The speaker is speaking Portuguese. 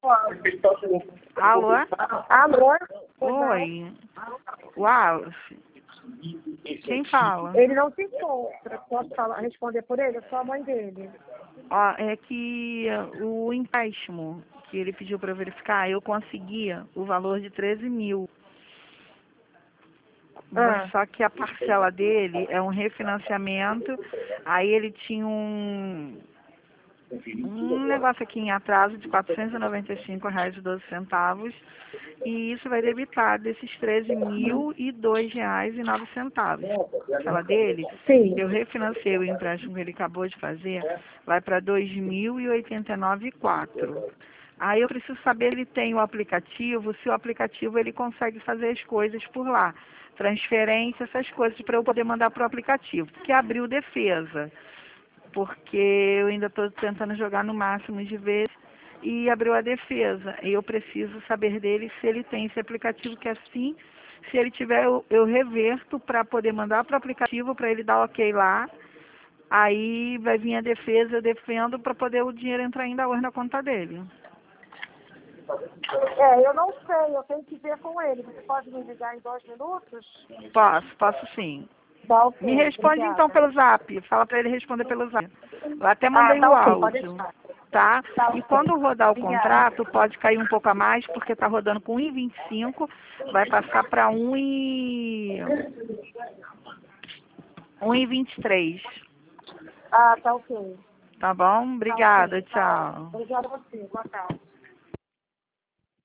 Alô? Alô? Oi. Wallace. Quem fala? Ele não se encontra. Posso responder por ele? Eu sou a mãe dele. Ó, é que o empréstimo que ele pediu para verificar, eu conseguia o valor de 13 mil. Só que a parcela dele é um refinanciamento, aí ele tinha um negócio aqui em atraso de R$ 495,12, e isso vai debitar desses R$ 13.002,09. A parcela dele, Sim. eu refinanciei o empréstimo que ele acabou de fazer, vai para R$ 2.089,04. Aí eu preciso saber se ele tem o aplicativo, se o aplicativo ele consegue fazer as coisas por lá. Transferência, essas coisas, para eu poder mandar para o aplicativo. Porque abriu defesa. Porque eu ainda estou tentando jogar no máximo de vezes e abriu a defesa. E eu preciso saber dele se ele tem esse aplicativo, que assim, se ele tiver, eu reverto para poder mandar para o aplicativo, para ele dar ok lá. Aí vai vir a defesa, eu defendo para poder o dinheiro entrar ainda hoje na conta dele. Eu não sei, eu tenho que ver com ele. Você pode me ligar em 2 minutos? Posso sim. Tá, ok. Me responde Obrigada. então pelo zap, fala para ele responder pelo zap. Eu até mandei Tá o ok, pode áudio, deixar. tá? Tá E ok. quando rodar o Obrigada. contrato, pode cair um pouco a mais, porque está rodando com 1,25, vai passar para 1,23. Tá ok. Tá bom? Tá Obrigada, ok. Tá. tchau. Obrigada a você. Boa tarde.